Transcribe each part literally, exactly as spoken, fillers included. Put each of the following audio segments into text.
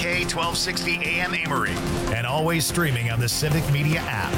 K twelve sixty A M Amory, and always streaming on the Civic Media app.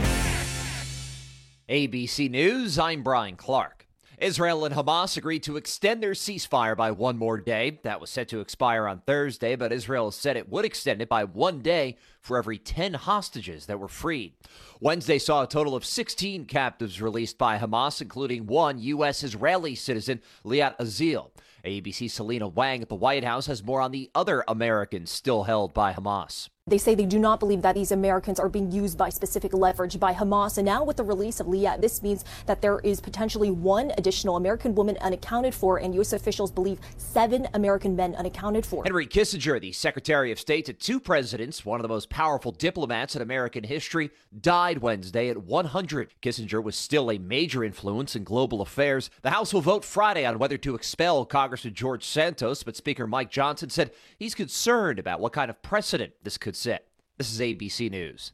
A B C News, I'm Brian Clark. Israel and Hamas agreed to extend their ceasefire by one more day. That was set to expire on Thursday, but Israel said it would extend it by one day for every ten hostages that were freed. Wednesday saw a total of sixteen captives released by Hamas, including one U S Israeli citizen, Liat Azil. A B C's Selena Wang at the White House has more on the other Americans still held by Hamas. They say they do not believe that these Americans are being used by specific leverage by Hamas. And now with the release of Liat, this means that there is potentially one additional American woman unaccounted for, and U S officials believe seven American men unaccounted for. Henry Kissinger, the Secretary of State to two presidents, one of the most powerful diplomats in American history, died Wednesday at one hundred. Kissinger was still a major influence in global affairs. The House will vote Friday on whether to expel Congressman George Santos, but Speaker Mike Johnson said he's concerned about what kind of precedent this could set. This is A B C News.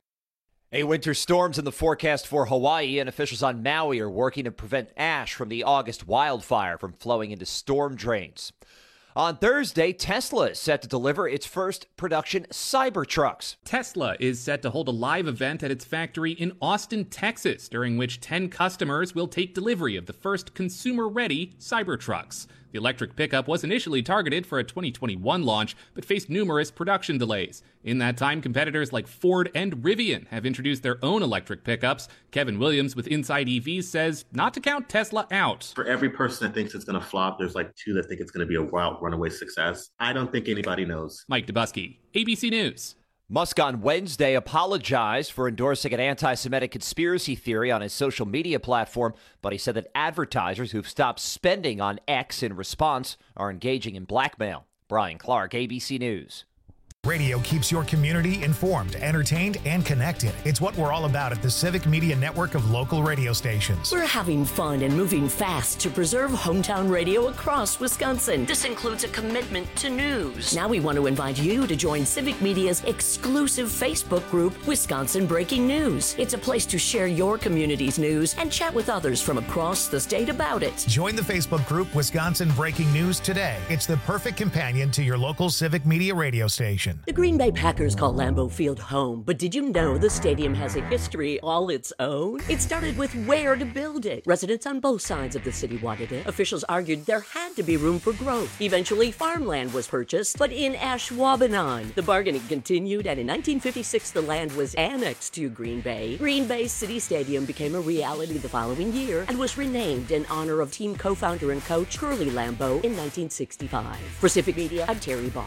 A winter storm's in the forecast for Hawaii, and officials on Maui are working to prevent ash from the August wildfire from flowing into storm drains. On Thursday, Tesla is set to deliver its first production Cybertrucks. Tesla is set to hold a live event at its factory in Austin, Texas, during which ten customers will take delivery of the first consumer-ready Cybertrucks. The electric pickup was initially targeted for a twenty twenty-one launch, but faced numerous production delays. In that time, competitors like Ford and Rivian have introduced their own electric pickups. Kevin Williams with Inside E Vs says not to count Tesla out. For every person that thinks it's going to flop, there's like two that think it's going to be a wild runaway success. I don't think anybody knows. Mike Dubusky, A B C News. Musk on Wednesday apologized for endorsing an anti-Semitic conspiracy theory on his social media platform, but he said that advertisers who've stopped spending on X in response are engaging in blackmail. Brian Clark, A B C News. Radio keeps your community informed, entertained, and connected. It's what we're all about at the Civic Media Network of local radio stations. We're having fun and moving fast to preserve hometown radio across Wisconsin. This includes a commitment to news. Now we want to invite you to join Civic Media's exclusive Facebook group, Wisconsin Breaking News. It's a place to share your community's news and chat with others from across the state about it. Join the Facebook group, Wisconsin Breaking News, today. It's the perfect companion to your local Civic Media radio station. The Green Bay Packers call Lambeau Field home, but did you know the stadium has a history all its own? It started with where to build it. Residents on both sides of the city wanted it. Officials argued there had to be room for growth. Eventually, farmland was purchased, but in Ashwaubenon. The bargaining continued, and in nineteen fifty-six, the land was annexed to Green Bay. Green Bay City Stadium became a reality the following year and was renamed in honor of team co-founder and coach Curly Lambeau in nineteen sixty-five. For Civic Media, I'm Terry Barr.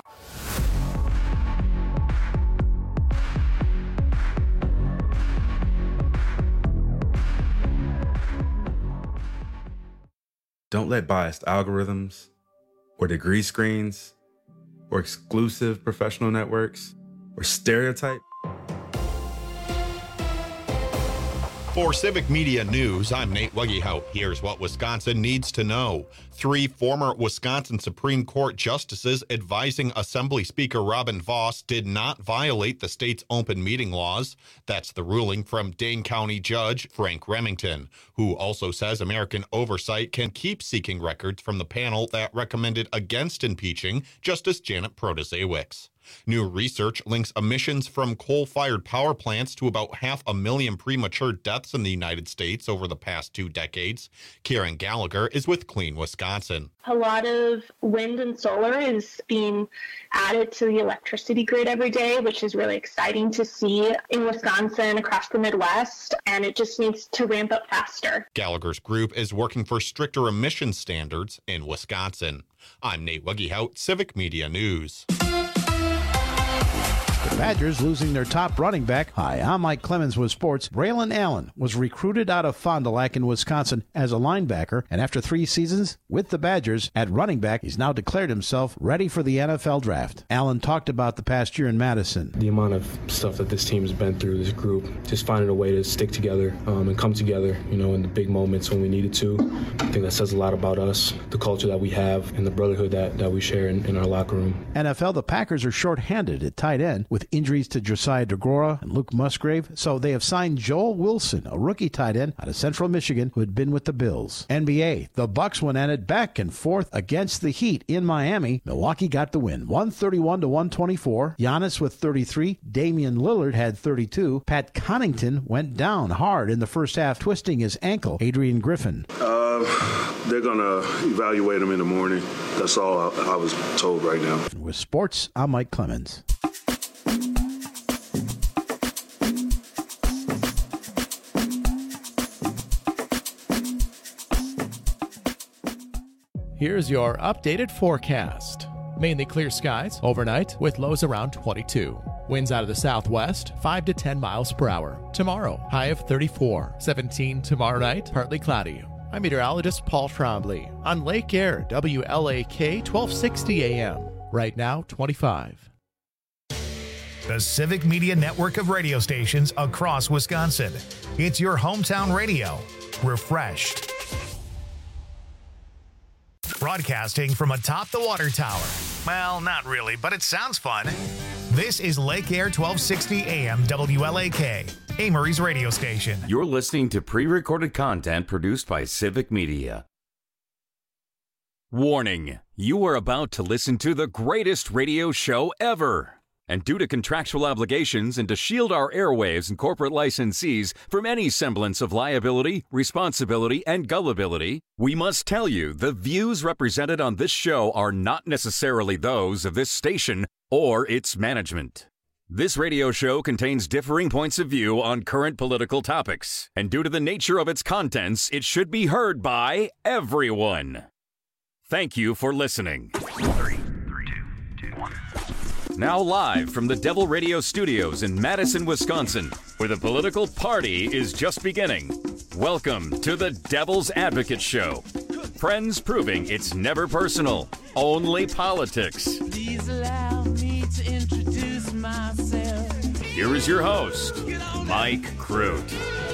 Don't let biased algorithms, or degree screens, or exclusive professional networks, or stereotype. For Civic Media News, I'm Nate Wuggehout. Here's what Wisconsin needs to know. Three former Wisconsin Supreme Court justices advising Assembly Speaker Robin Vos did not violate the state's open meeting laws. That's the ruling from Dane County Judge Frank Remington, who also says American Oversight can keep seeking records from the panel that recommended against impeaching Justice Janet Protasiewicz. New research links emissions from coal-fired power plants to about half a million premature deaths in the United States over the past two decades. Karen Gallagher is with Clean Wisconsin. A lot of wind and solar is being added to the electricity grid every day, which is really exciting to see in Wisconsin, across the Midwest, and it just needs to ramp up faster. Gallagher's group is working for stricter emission standards in Wisconsin. I'm Nate Wuggehout, Civic Media News. The Badgers losing their top running back. Hi, I'm Mike Clemens with sports. Braylon Allen was recruited out of Fond du Lac in Wisconsin as a linebacker, and after three seasons with the Badgers at running back, he's now declared himself ready for the N F L draft. Allen talked about the past year in Madison. The amount of stuff that this team has been through, this group, just finding a way to stick together um, and come together, you know, in the big moments when we needed to. I think that says a lot about us, the culture that we have, and the brotherhood that, that we share in, in our locker room. N F L, the Packers are short-handed at tight end with with injuries to Josiah DeGrora and Luke Musgrave. So they have signed Joel Wilson, a rookie tight end out of Central Michigan who had been with the Bills. N B A, the Bucks went at it back and forth against the Heat in Miami. Milwaukee got the win, one thirty-one to one twenty-four. Giannis with thirty-three. Damian Lillard had thirty-two. Pat Connaughton went down hard in the first half, twisting his ankle. Adrian Griffin. Uh, they're going to evaluate him in the morning. That's all I, I was told right now. With sports, I'm Mike Clemens. Here's your updated forecast. Mainly clear skies overnight with lows around twenty-two. Winds out of the southwest, five to ten miles per hour. Tomorrow, high of thirty-four. seventeen tomorrow night, partly cloudy. I'm meteorologist Paul Trombley on Lake Air, W L A K twelve sixty A M. Right now, twenty-five. The Civic Media Network of radio stations across Wisconsin. It's your hometown radio. Refreshed. Broadcasting from atop the water tower. Well, not really, but it sounds fun. This is Lake Air twelve sixty A M W L A K, Amory's radio station. You're listening to pre-recorded content produced by Civic Media. Warning, you are about to listen to the greatest radio show ever. And due to contractual obligations and to shield our airwaves and corporate licensees from any semblance of liability, responsibility, and gullibility, we must tell you the views represented on this show are not necessarily those of this station or its management. This radio show contains differing points of view on current political topics, and due to the nature of its contents, it should be heard by everyone. Thank you for listening. Now live from the Devil Radio Studios in Madison, Wisconsin, where the political party is just beginning. Welcome to the Devil's Advocate Show. Friends proving it's never personal, only politics. Please allow me to introduce myself. Here is your host, Mike Crute.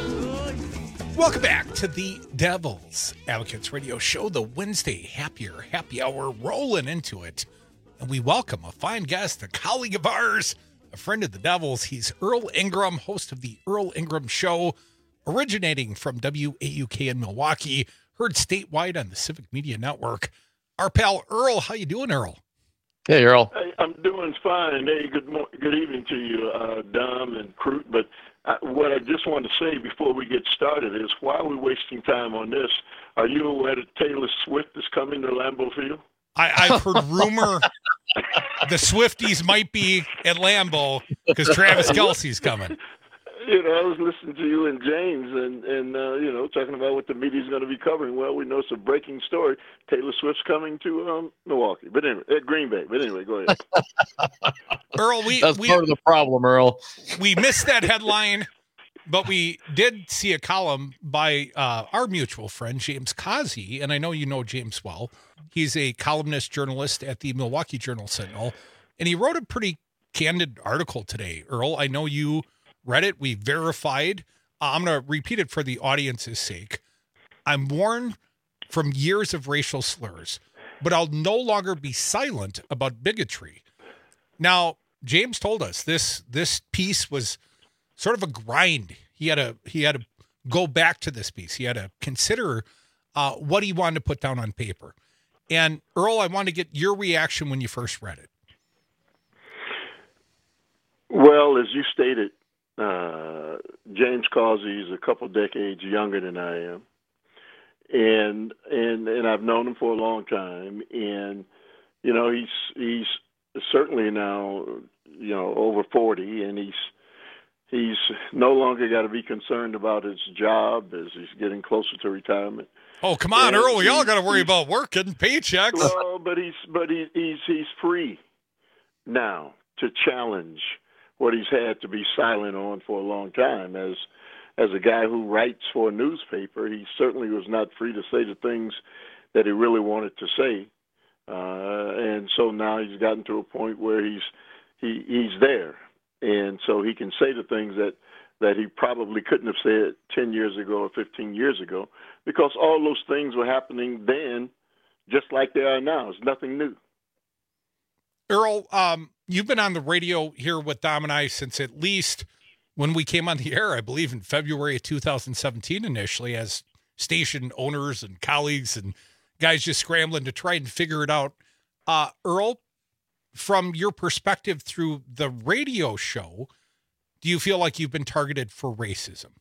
Welcome back to the Devil's Advocates Radio Show, the Wednesday Happier Happy Hour, rolling into it. And we welcome a fine guest, a colleague of ours, a friend of the Devils. He's Earl Ingram, host of the Earl Ingram Show, originating from W A U K in Milwaukee, heard statewide on the Civic Media Network. Our pal Earl, how you doing, Earl? Hey, Earl. Hey, I'm doing fine. Hey, good mo- good evening to you, uh, Dom and Crute. But I, what I just want to say before we get started is, why are we wasting time on this? Are you aware that Taylor Swift is coming to Lambeau Field? I, I've heard rumor the Swifties might be at Lambeau because Travis Kelce's coming. You know, I was listening to you and James and, and uh, you know, talking about what the media's going to be covering. Well, we know it's a breaking story. Taylor Swift's coming to um, Milwaukee. But anyway, at Green Bay. But anyway, go ahead. Earl, we... That's we, part of the problem, Earl. We missed that headline, but we did see a column by uh, our mutual friend, James Causey, and I know you know James well. He's a columnist journalist at the Milwaukee Journal-Sentinel, and he wrote a pretty candid article today. Earl, I know you read it. We verified. Uh, I'm going to repeat it for the audience's sake. I'm warned from years of racial slurs, but I'll no longer be silent about bigotry. Now, James told us this this piece was sort of a grind. He had to he had to go back to this piece. He had to consider uh, what he wanted to put down on paper. And Earl, I want to get your reaction when you first read it. Well, as you stated, uh, James Causey is a couple decades younger than I am, and and and I've known him for a long time. And you know, he's he's certainly now you know over forty, and he's he's no longer got to be concerned about his job as he's getting closer to retirement. Oh, come on, and Earl! We all got to worry about working paychecks. Well, but he's but he, he's he's free now to challenge what he's had to be silent on for a long time. As as a guy who writes for a newspaper, he certainly was not free to say the things that he really wanted to say. Uh, and so now he's gotten to a point where he's he he's there, and so he can say the things that. that he probably couldn't have said ten years ago or fifteen years ago, because all those things were happening then just like they are now. It's nothing new. Earl, um, you've been on the radio here with Dom and I since at least when we came on the air, I believe in February of two thousand seventeen initially, as station owners and colleagues and guys just scrambling to try and figure it out. Uh, Earl, from your perspective through the radio show, do you feel like you've been targeted for racism?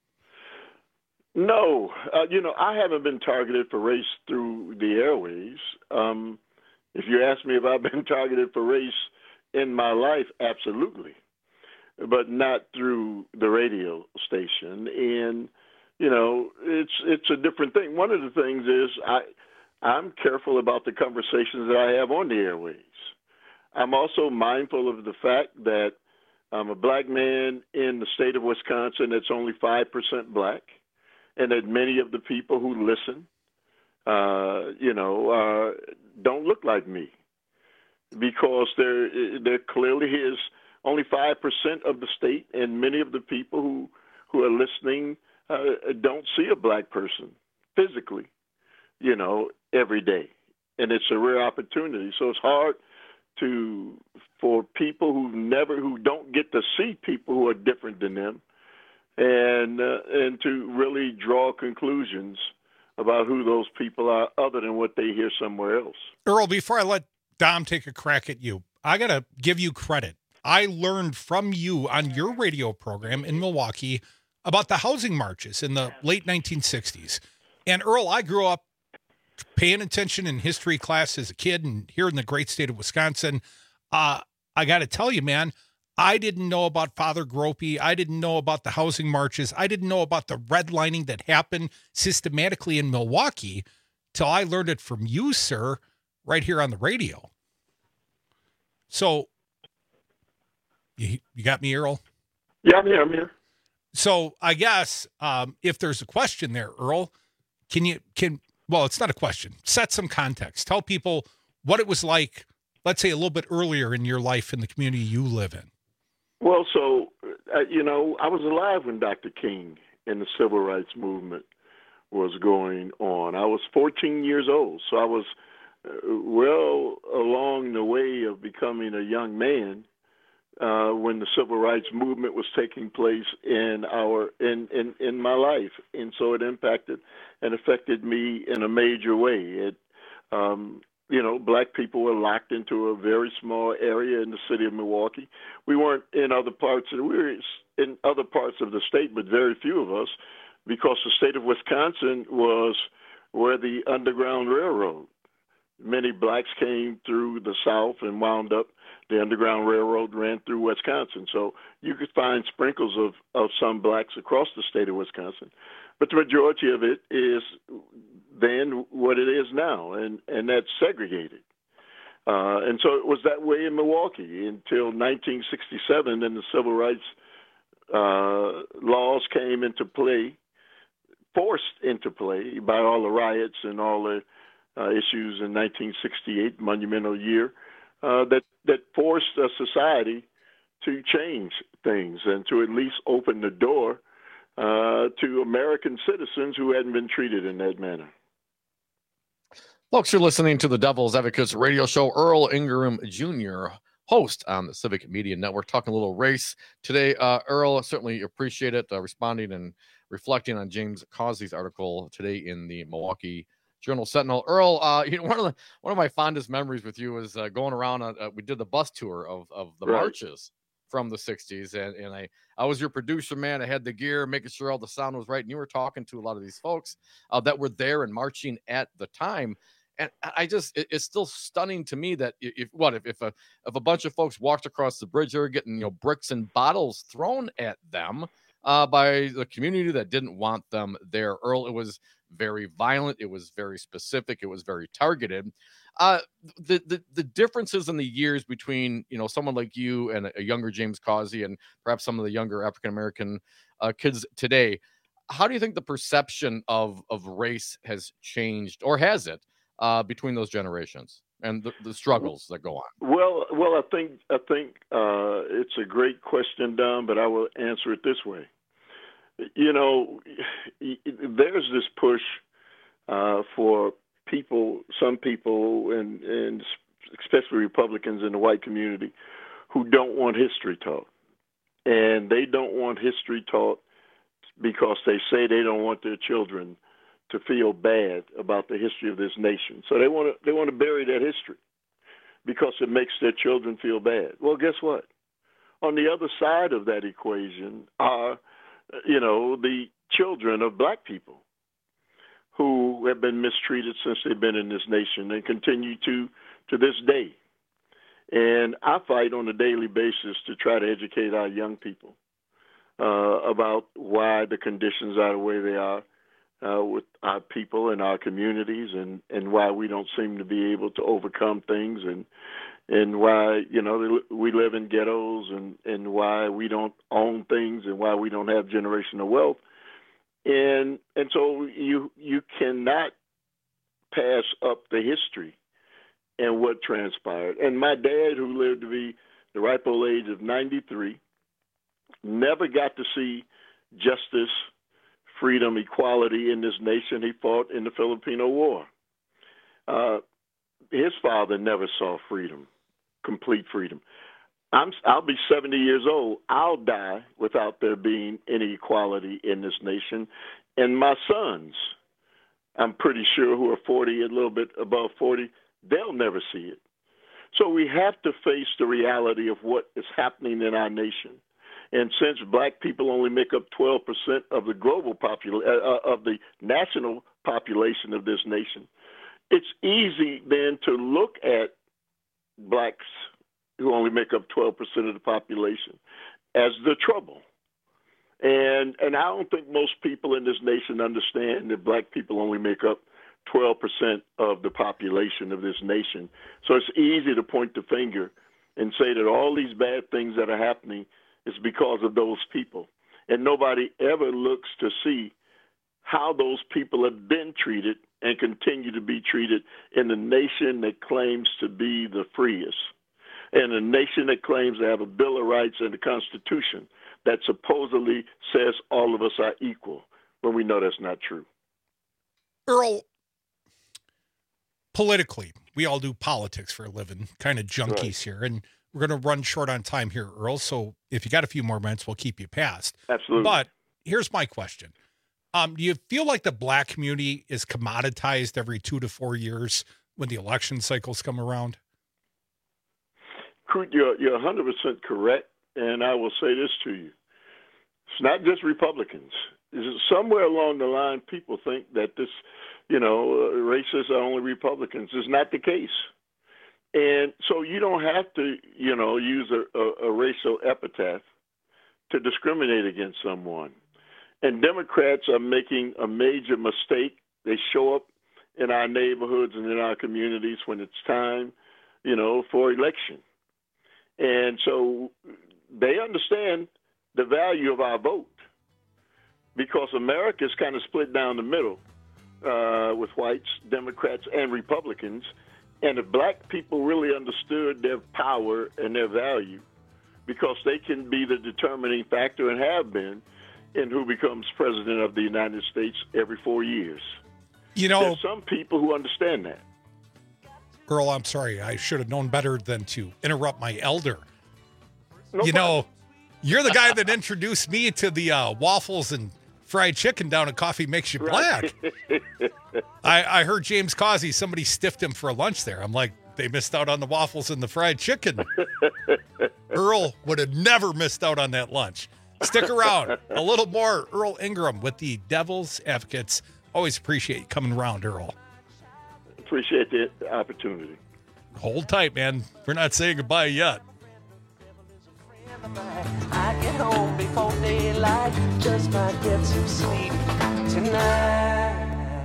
No. Uh, you know, I haven't been targeted for race through the airways. Um, if you ask me if I've been targeted for race in my life, absolutely. But not through the radio station. And, you know, it's it's a different thing. One of the things is I, I'm careful about the conversations that I have on the airways. I'm also mindful of the fact that I'm a black man in the state of Wisconsin that's only five percent black, and that many of the people who listen, uh, you know, uh, don't look like me, because there there clearly is only five percent of the state, and many of the people who, who are listening uh, don't see a black person physically, you know, every day. And it's a rare opportunity. So it's hard to for people who never who don't get to see people who are different than them, and uh, and to really draw conclusions about who those people are other than what they hear somewhere else. Earl, before I let Dom take a crack at you, I got to give you credit. I learned from you on your radio program in Milwaukee about the housing marches in the late nineteen sixties. And Earl, I grew up paying attention in history class as a kid, and here in the great state of Wisconsin. Uh, I got to tell you, man, I didn't know about Father Gropey. I didn't know about the housing marches. I didn't know about the redlining that happened systematically in Milwaukee till I learned it from you, sir, right here on the radio. So, you, you got me, Earl? Yeah, I'm here. I'm here. So I guess um, if there's a question there, Earl, can you, can, well, it's not a question. Set some context. Tell people what it was like, let's say a little bit earlier in your life in the community you live in. Well, so, uh, you know, I was alive when Doctor King and the civil rights movement was going on. I was fourteen years old, so I was uh, well along the way of becoming a young man uh, when the civil rights movement was taking place in our in, in, in my life. And so it impacted and affected me in a major way. It, um, you know, black people were locked into a very small area in the city of Milwaukee. We weren't in other parts of, we were in other parts of the state, but very few of us, because the state of Wisconsin was where the Underground Railroad. Many blacks came through the South and wound up, the Underground Railroad ran through Wisconsin. So you could find sprinkles of, of some blacks across the state of Wisconsin. But the majority of it is then what it is now, and, and that's segregated. Uh, and so it was that way in Milwaukee until nineteen sixty-seven, and the civil rights uh, laws came into play, forced into play by all the riots and all the uh, issues in nineteen sixty-eight, monumental year, uh, that, that forced a society to change things and to at least open the door uh, to American citizens who hadn't been treated in that manner. Folks, you're listening to the Devil's Advocates radio show. Earl Ingram Junior, host on the Civic Media Network, talking a little race today. Uh, Earl, certainly appreciate it, uh, responding and reflecting on James Causey's article today in the Milwaukee Journal Sentinel. Earl, uh, you know, one of the one of my fondest memories with you is uh, going around. On, uh, we did the bus tour of of the Right. marches from the sixties, and and I I was your producer, man. I had the gear, making sure all the sound was right, and you were talking to a lot of these folks uh, that were there and marching at the time. And I just, it, it's still stunning to me that if what if if a if a bunch of folks walked across the bridge there, getting, you know, bricks and bottles thrown at them uh, by the community that didn't want them there. Earl, it was very violent. It was very specific. It was very targeted. Uh, the the the differences in the years between, you know, someone like you and a younger James Causey and perhaps some of the younger African American uh, kids today. How do you think the perception of of race has changed, or has it? Uh, between those generations and the, the struggles that go on? Well, well, I think I think uh, it's a great question, Don, but I will answer it this way. You know, there's this push uh, for people, some people, and, and especially Republicans in the white community, who don't want history taught. And they don't want history taught because they say they don't want their children to feel bad about the history of this nation. So they want to they want to bury that history because it makes their children feel bad. Well, guess what? On the other side of that equation are, you know, the children of black people who have been mistreated since they've been in this nation and continue to to this day. And I fight on a daily basis to try to educate our young people uh, about why the conditions are the way they are uh, with our people and our communities, and, and why we don't seem to be able to overcome things, and and why, you know, we live in ghettos, and, and why we don't own things, and why we don't have generational wealth. And and so you you cannot pass up the history and what transpired. And my dad, who lived to be the ripe old age of ninety-three, never got to see justice, freedom, equality in this nation. He fought in the Filipino War. Uh, his father never saw freedom, complete freedom. I'm, I'll be seventy years old. I'll die without there being any equality in this nation. And my sons, I'm pretty sure, who are forty, a little bit above forty, they'll never see it. So we have to face the reality of what is happening in our nation. And since black people only make up twelve percent of the global population, uh, of the national population of this nation, it's easy then to look at blacks who only make up twelve percent of the population as the trouble. And and I don't think most people in this nation understand that black people only make up twelve percent of the population of this nation. So it's easy to point the finger and say that all these bad things that are happening is because of those people. And nobody ever looks to see how those people have been treated and continue to be treated in the nation that claims to be the freest, and a nation that claims to have a Bill of Rights and a Constitution that supposedly says all of us are equal, when we know that's not true. Earl, politically, we all do politics for a living, kind of junkies right here, and we're going to run short on time here, Earl, so if you got a few more minutes, we'll keep you past. Absolutely. But here's my question. Um, do you feel like the black community is commoditized every two to four years when the election cycles come around? You're, you're one hundred percent correct, and I will say this to you. It's not just Republicans. Somewhere along the line, people think that this, you know, uh, racists are only Republicans. It's not the case. And so you don't have to, you know, use a, a, a racial epithet to discriminate against someone. And Democrats are making a major mistake. They show up in our neighborhoods and in our communities when it's time, you know, for election. And so they understand the value of our vote, because America is kind of split down the middle uh, with whites, Democrats, and Republicans. And if black people really understood their power and their value, because they can be the determining factor and have been in who becomes president of the United States every four years. You know, there's some people who understand that. Earl, I'm sorry. I should have known better than to interrupt my elder. No you problem. know, you're the guy that introduced me to the uh, waffles and fried chicken down at Coffee Makes You Black. I, I heard James Causey, somebody stiffed him for a lunch there. I'm like, they missed out on the waffles and the fried chicken. Earl would have never missed out on that lunch. Stick around. A little more Earl Ingram with the Devil's Advocates. Always appreciate you coming around, Earl. Appreciate the opportunity. Hold tight, man. We're not saying goodbye yet. I get home before daylight, just might get some sleep tonight.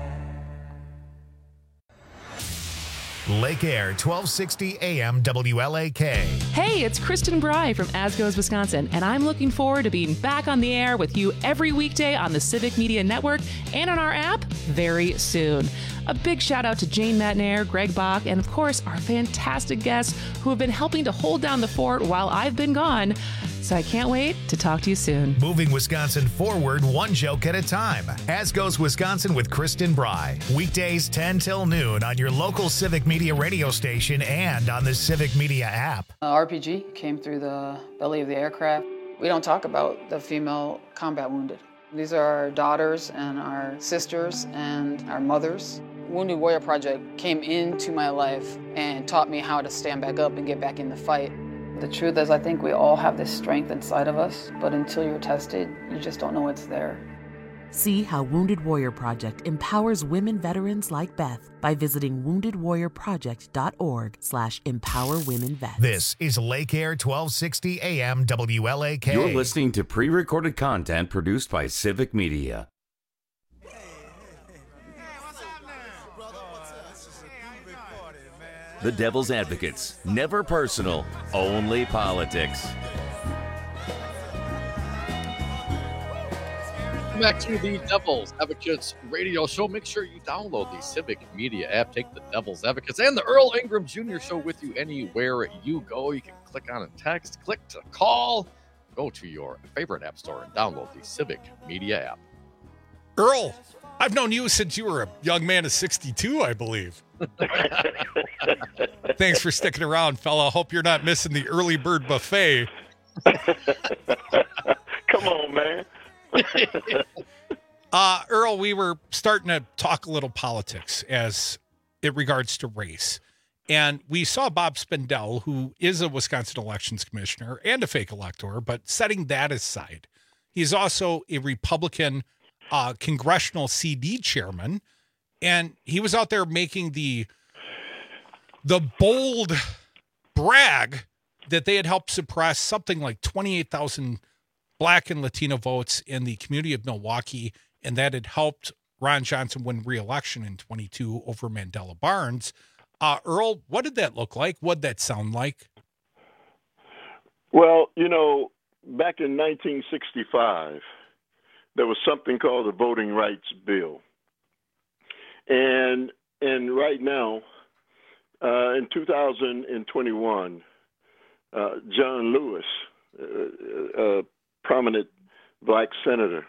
Lake Air, twelve sixty A M W L A K. Hey, it's Kristen Bry from As Goes Wisconsin, and I'm looking forward to being back on the air with you every weekday on the Civic Media Network and on our app very soon. A big shout out to Jane Matnair, Greg Bach, and of course our fantastic guests who have been helping to hold down the fort while I've been gone. So I can't wait to talk to you soon. Moving Wisconsin forward one joke at a time. As Goes Wisconsin with Kristen Bry. Weekdays ten till noon on your local Civic Media radio station and on the Civic Media app. Uh, R P G came through the belly of the aircraft. We don't talk about the female combat wounded. These are our daughters and our sisters and our mothers. Wounded Warrior Project came into my life and taught me how to stand back up and get back in the fight. The truth is, I think we all have this strength inside of us, but until you're tested, you just don't know it's there. See how Wounded Warrior Project empowers women veterans like Beth by visiting wounded warrior project dot org slash empower women vets. This is Lake Air twelve sixty A M W L A K. You're listening to pre-recorded content produced by Civic Media. The Devil's Advocates. Never personal, only politics. Back to the Devil's Advocates radio show. Make sure you download the Civic Media app. Take the Devil's Advocates and the Earl Ingram Junior Show with you anywhere you go. You can click on a text, click to call, go to your favorite app store and download the Civic Media app. Earl, I've known you since you were a young man of sixty-two, I believe. Thanks for sticking around, fella. Hope you're not missing the early bird buffet. Come on, man. uh, Earl, we were starting to talk a little politics as it regards to race. And we saw Bob Spindell, who is a Wisconsin elections commissioner and a fake elector, but setting that aside, he's also a Republican uh, congressional C D chairman. And he was out there making the the bold brag that they had helped suppress something like twenty-eight thousand Black and Latino votes in the community of Milwaukee, and that had helped Ron Johnson win re-election in twenty-two over Mandela Barnes. Uh, Earl, what did that look like? What did that sound like? Well, you know, back in nineteen sixty-five, there was something called the Voting Rights Bill. And and right now, uh, in two thousand twenty-one, uh, John Lewis, uh, a prominent black senator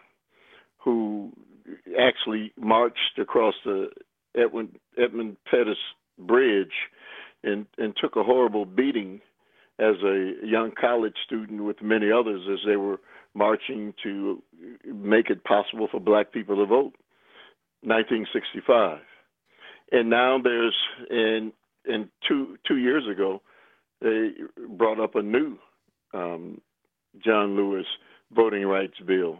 who actually marched across the Edmund, Edmund Pettus Bridge and, and took a horrible beating as a young college student with many others as they were marching to make it possible for black people to vote. nineteen sixty-five, and now there's and and two two years ago they brought up a new um, John Lewis voting rights bill.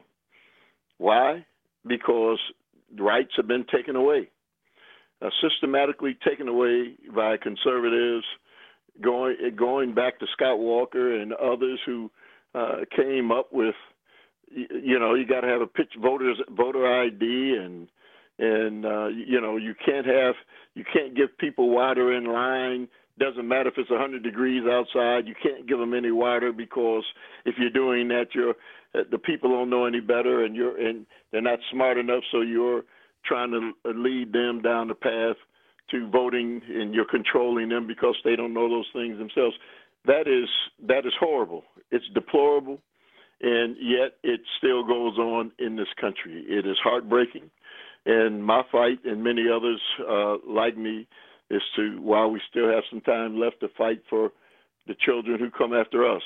Why? Because rights have been taken away, uh, systematically taken away by conservatives, going going back to Scott Walker and others who uh, came up with, you know, you got to have a pitch voters voter I D and. And, uh, you know, you can't have, you can't give people water in line. Doesn't matter if it's one hundred degrees outside. You can't give them any water because if you're doing that, you're, the people don't know any better and you're, and they're not smart enough. So you're trying to lead them down the path to voting and you're controlling them because they don't know those things themselves. That is, that is horrible. It's deplorable. And yet it still goes on in this country. It is heartbreaking. And my fight and many others uh, like me is to, while we still have some time left, to fight for the children who come after us,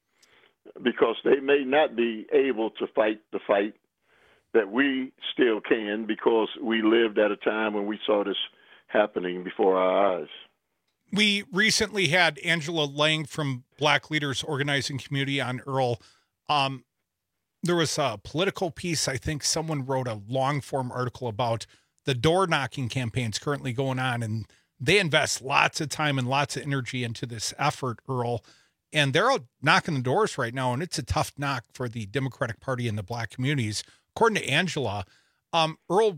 because they may not be able to fight the fight that we still can, because we lived at a time when we saw this happening before our eyes. We recently had Angela Lang from Black Leaders Organizing Community on, Earl. Um, There was a political piece. I think someone wrote a long form article about the door knocking campaigns currently going on, and they invest lots of time and lots of energy into this effort, Earl. And they're out knocking the doors right now, and it's a tough knock for the Democratic Party and the black communities, according to Angela. Um, Earl,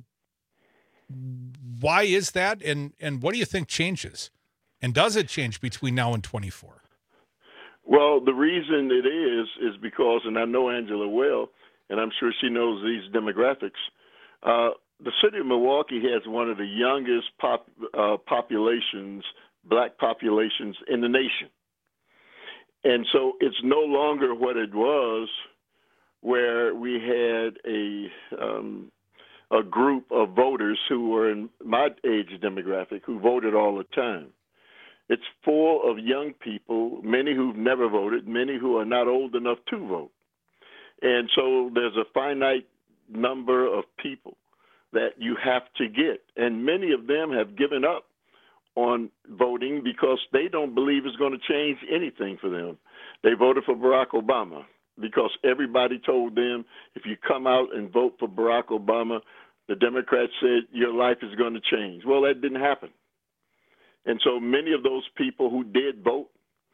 why is that, and and what do you think changes, and does it change between now and twenty-four? Well, the reason it is, is because, and I know Angela well, and I'm sure she knows these demographics, uh, the city of Milwaukee has one of the youngest pop, uh, populations, black populations in the nation. And so it's no longer what it was, where we had a um, a group of voters who were in my age demographic who voted all the time. It's full of young people, many who've never voted, many who are not old enough to vote. And so there's a finite number of people that you have to get. And many of them have given up on voting because they don't believe it's going to change anything for them. They voted for Barack Obama because everybody told them, if you come out and vote for Barack Obama, the Democrats said your life is going to change. Well, that didn't happen. And so many of those people who did vote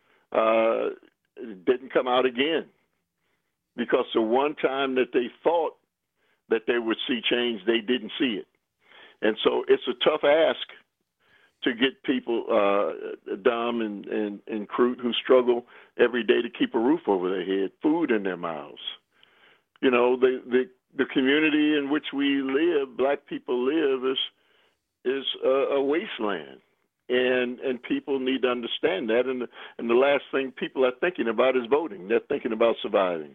uh, didn't come out again because the one time that they thought that they would see change, they didn't see it. And so it's a tough ask to get people, uh, Dom and, and, and Crute, who struggle every day to keep a roof over their head, food in their mouths. You know, the, the, the community in which we live, black people live, is, is a, a wasteland. And and people need to understand that. And the, and the last thing people are thinking about is voting. They're thinking about surviving.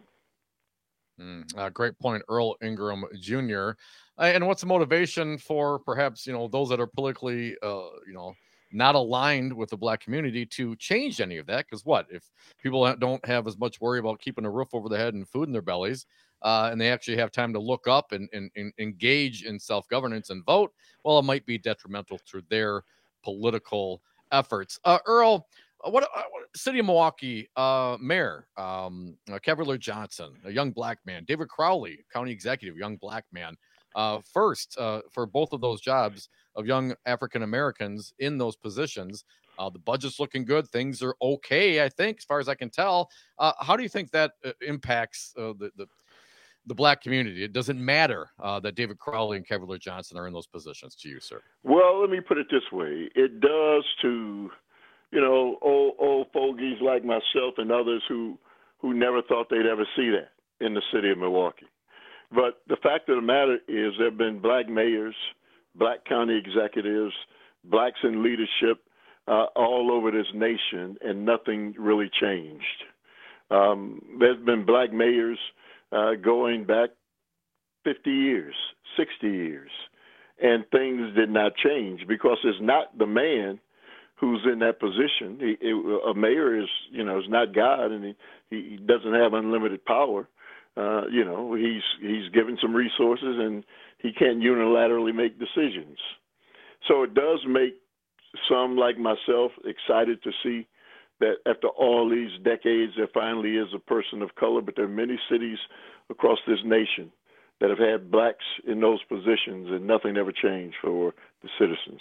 Mm, uh, great point, Earl Ingram Junior Uh, and what's the motivation for perhaps, you know, those that are politically, uh, you know, not aligned with the black community to change any of that? Because what if people don't have as much worry about keeping a roof over their head and food in their bellies, uh, and they actually have time to look up and, and, and engage in self-governance and vote? Well, it might be detrimental to their political efforts. Uh, Earl, what, uh, what city of Milwaukee uh, mayor, um, uh, Cavalier Johnson, a young black man, David Crowley, county executive, young black man, uh, first uh, for both of those jobs of young African Americans in those positions. Uh, the budget's looking good. Things are okay, I think, as far as I can tell. Uh, how do you think that uh, impacts uh, the, the the black community? It doesn't matter uh, that David Crowley and Cavalier Johnson are in those positions to you, sir. Well, let me put it this way. It does to, you know, old, old fogies like myself and others who, who never thought they'd ever see that in the city of Milwaukee. But the fact of the matter is there have been black mayors, black county executives, blacks in leadership uh, all over this nation, and nothing really changed. Um, there's been black mayors Uh, going back fifty years, sixty years, and things did not change because it's not the man who's in that position. He, it, a mayor is, you know, is not God, and he, he doesn't have unlimited power. Uh, you know, he's he's given some resources, and he can't unilaterally make decisions. So it does make some like myself excited to see that after all these decades, there finally is a person of color, but there are many cities across this nation that have had blacks in those positions, and nothing ever changed for the citizens.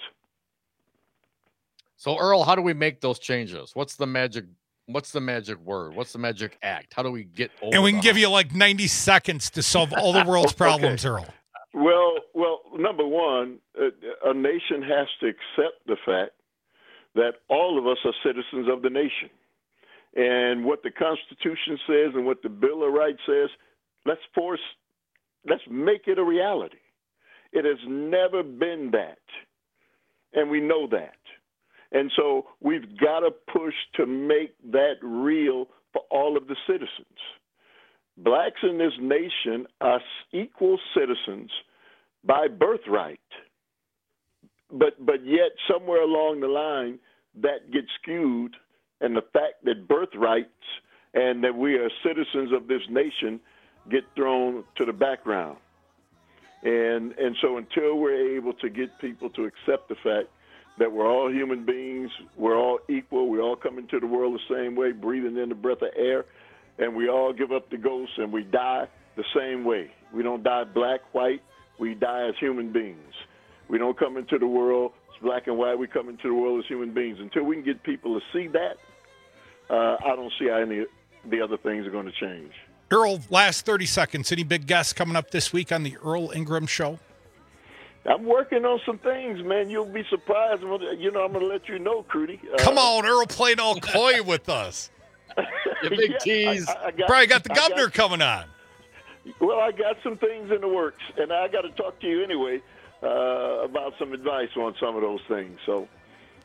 So, Earl, how do we make those changes? What's the magic? What's the magic word? What's the magic act? How do we get over? And we can the give hump? you like ninety seconds to solve all the world's Okay. problems, Earl. Well, well, number one, a, a nation has to accept the fact that all of us are citizens of the nation. And what the Constitution says and what the Bill of Rights says, let's force, let's make it a reality. It has never been that. And we know that. And so we've got to push to make that real for all of the citizens. Blacks in this nation are equal citizens by birthright. But but yet somewhere along the line that gets skewed, and the fact that birthrights and that we are citizens of this nation get thrown to the background. And and so until we're able to get people to accept the fact that we're all human beings, we're all equal, we all come into the world the same way, breathing in the breath of air, and we all give up the ghost and we die the same way. We don't die black, white, we die as human beings. We don't come into the world as black and white, we come into the world as human beings. Until we can get people to see that, uh, I don't see how any of the other things are going to change. Earl, last thirty seconds. Any big guests coming up this week on the Earl Ingram Show? I'm working on some things, man. You'll be surprised. You know, I'm going to let you know, Crudy. Uh, Come on, Earl, playing all coy with us. You big yeah, tease. I, I got, Probably got the I governor got, coming on. Well, I got some things in the works, and I got to talk to you anyway uh, about some advice on some of those things. So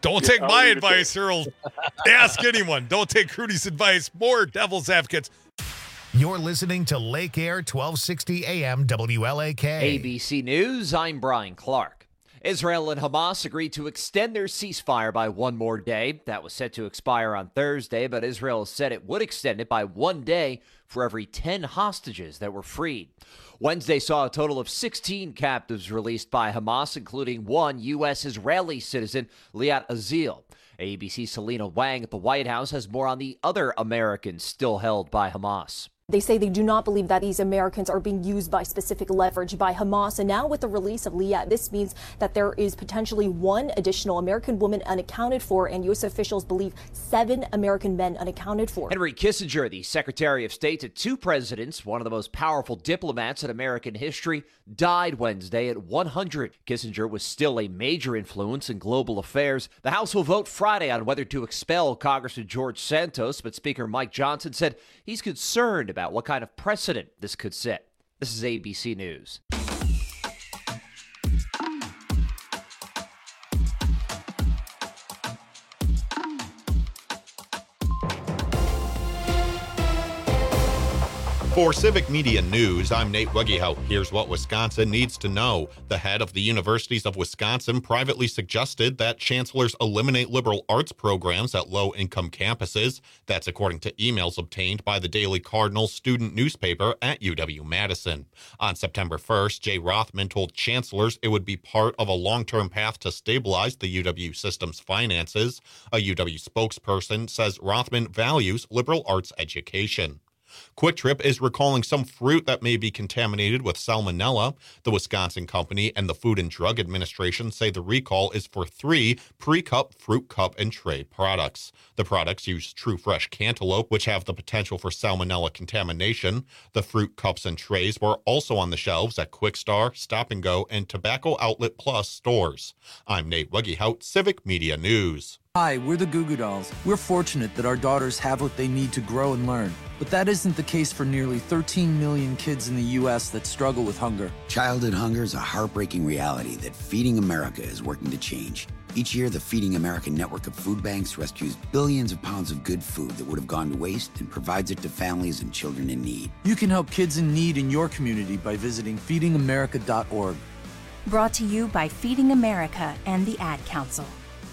Don't Yeah, take I'll my leave it there. advice, Earl. Ask anyone. Don't take Rudy's advice. More Devil's Advocates. You're listening to Lake Air, twelve sixty A M W L A K. A B C News, I'm Brian Clark. Israel and Hamas agreed to extend their ceasefire by one more day. That was set to expire on Thursday, but Israel said it would extend it by one day for every ten hostages that were freed. Wednesday saw a total of sixteen captives released by Hamas, including one U S Israeli citizen, Liat Azil. A B C's Selena Wang at the White House has more on the other Americans still held by Hamas. They say they do not believe that these Americans are being used by specific leverage by Hamas. And now with the release of Liat, this means that there is potentially one additional American woman unaccounted for, and U S officials believe seven American men unaccounted for. Henry Kissinger, the Secretary of State to two presidents, one of the most powerful diplomats in American history, died Wednesday at one hundred. Kissinger was still a major influence in global affairs. The House will vote Friday on whether to expel Congressman George Santos, but Speaker Mike Johnson said he's concerned about what kind of precedent this could set. This is A B C News. For Civic Media News, I'm Nate Wegehout. Here's what Wisconsin needs to know. The head of the Universities of Wisconsin privately suggested that chancellors eliminate liberal arts programs at low-income campuses. That's according to emails obtained by the Daily Cardinal student newspaper at U W-Madison. On September first, Jay Rothman told chancellors it would be part of a long-term path to stabilize the U W system's finances. A U W spokesperson says Rothman values liberal arts education. Quick Trip is recalling some fruit that may be contaminated with salmonella. The Wisconsin company and the Food and Drug Administration say the recall is for three pre-cup fruit cup and tray products. The products use True Fresh cantaloupe, which have the potential for salmonella contamination. The fruit cups and trays were also on the shelves at Quick Star, Stop and Go, and Tobacco Outlet Plus stores. I'm Nate Wegehout, Civic Media News. Hi, we're the Goo Goo Dolls. We're fortunate that our daughters have what they need to grow and learn. But that isn't the case for nearly thirteen million kids in the U S that struggle with hunger. Childhood hunger is a heartbreaking reality that Feeding America is working to change. Each year, the Feeding America network of food banks rescues billions of pounds of good food that would have gone to waste and provides it to families and children in need. You can help kids in need in your community by visiting feeding america dot org. Brought to you by Feeding America and the Ad Council.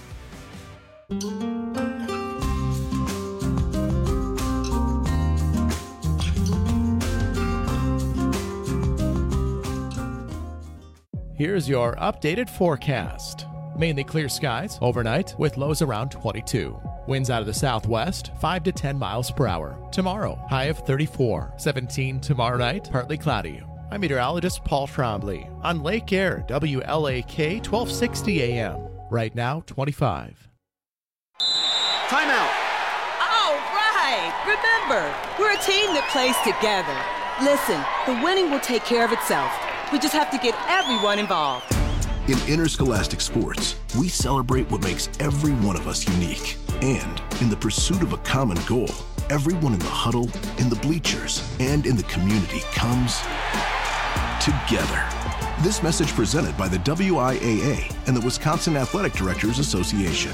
Here's your updated forecast. Mainly clear skies overnight with lows around twenty-two. Winds out of the southwest, five to ten miles per hour. Tomorrow, high of thirty-four. seventeen tomorrow night, partly cloudy. I'm meteorologist Paul Trombley on Lake Air, W L A K, twelve sixty A M. Right now, twenty-five. Timeout. All right. Remember, we're a team that plays together. Listen, the winning will take care of itself. We just have to get everyone involved. In interscholastic sports, we celebrate what makes every one of us unique. And in the pursuit of a common goal, everyone in the huddle, in the bleachers, and in the community comes together. This message presented by the W I A A and the Wisconsin Athletic Directors Association.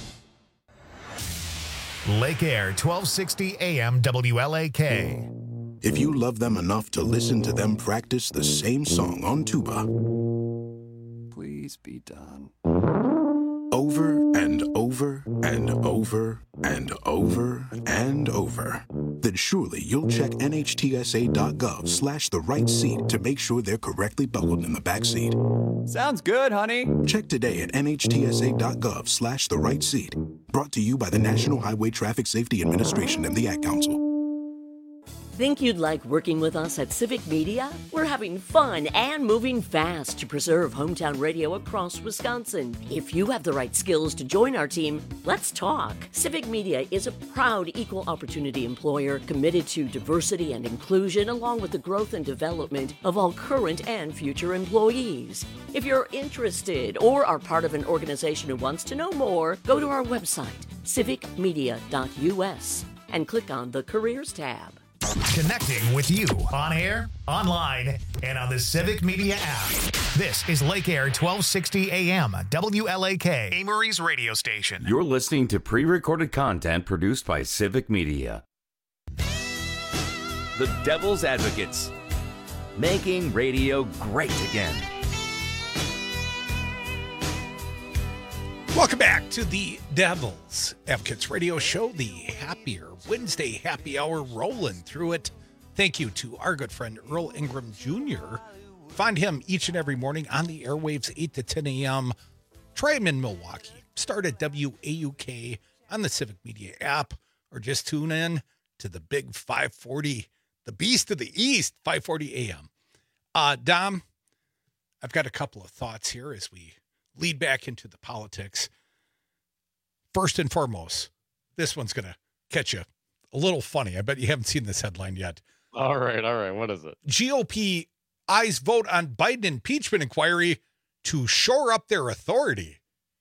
Lake Air, twelve sixty A M W L A K. If you love them enough to listen to them practice the same song on tuba, please be done. Over and over and over and over and over, then surely you'll check N H T S A dot gov slash the right seat to make sure they're correctly buckled in the back seat. Sounds good, honey. Check today at N H T S A dot gov slash the right seat. Brought to you by the National Highway Traffic Safety Administration and the Ad Council. Think you'd like working with us at Civic Media? We're having fun and moving fast to preserve hometown radio across Wisconsin. If you have the right skills to join our team, let's talk. Civic Media is a proud equal opportunity employer committed to diversity and inclusion along with the growth and development of all current and future employees. If you're interested or are part of an organization who wants to know more, go to our website, civic media dot U S, and click on the Careers tab. Connecting with you on air, online, and on the Civic Media app. This is Lake Air twelve sixty A M, W L A K, Amory's radio station. You're listening to pre-recorded content produced by Civic Media. The Devil's Advocates, making radio great again. Welcome back to the Devil's Advocates radio show, the Happier Wednesday happy hour, rolling through it. Thank you to our good friend Earl Ingram Junior Find him each and every morning on the airwaves, eight to ten a.m. Try him in Milwaukee. Start at W A U K on the Civic Media app, or just tune in to the big five forty, the Beast of the East, five forty a.m. Uh, Dom, I've got a couple of thoughts here as we lead back into the politics. First and foremost, this one's going to catch you a little funny. I bet you haven't seen this headline yet. All right, all right. What is it? G O P ayes vote on Biden impeachment inquiry to shore up their authority.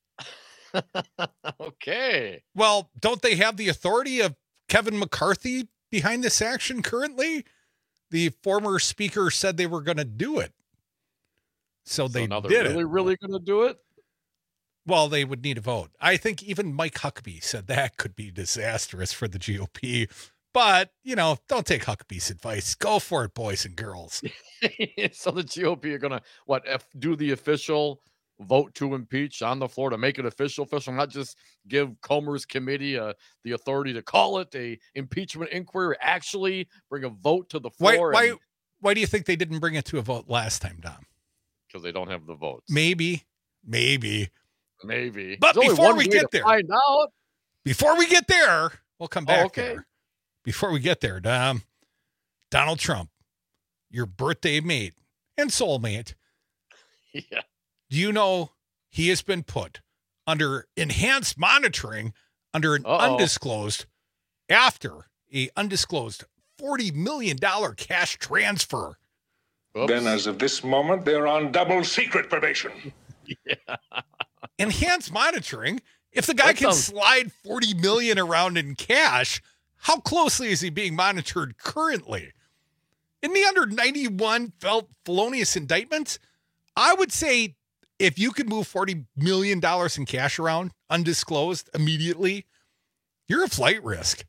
Okay. Well, don't they have the authority of Kevin McCarthy behind this action currently? The former speaker said they were going to do it. So, so they now they're did really, it. really going to do it? Well, they would need a vote. I think even Mike Huckabee said that could be disastrous for the G O P. But, you know, don't take Huckabee's advice. Go for it, boys and girls. So the G O P are going to, what, F, do the official vote to impeach on the floor to make it official, official, not just give Comer's committee uh, the authority to call it a impeachment inquiry, actually bring a vote to the floor. Why, and, why, why do you think they didn't bring it to a vote last time, Dom? Because they don't have the votes. Maybe, maybe. Maybe. But There's before we get there, find out. before we get there, we'll come back oh, okay. there. Before we get there, Dom, Donald Trump, your birthday mate and soulmate. Yeah. Do you know he has been put under enhanced monitoring under an Uh-oh. undisclosed, after a undisclosed forty million dollars cash transfer? Oops. Then as of this moment, they're on double secret probation. Yeah. Enhanced monitoring. If the guy That can sounds- slide forty million dollars around in cash, how closely is he being monitored currently? In the under ninety-one felt felonious indictments, I would say if you could move forty million dollars in cash around undisclosed immediately, you're a flight risk.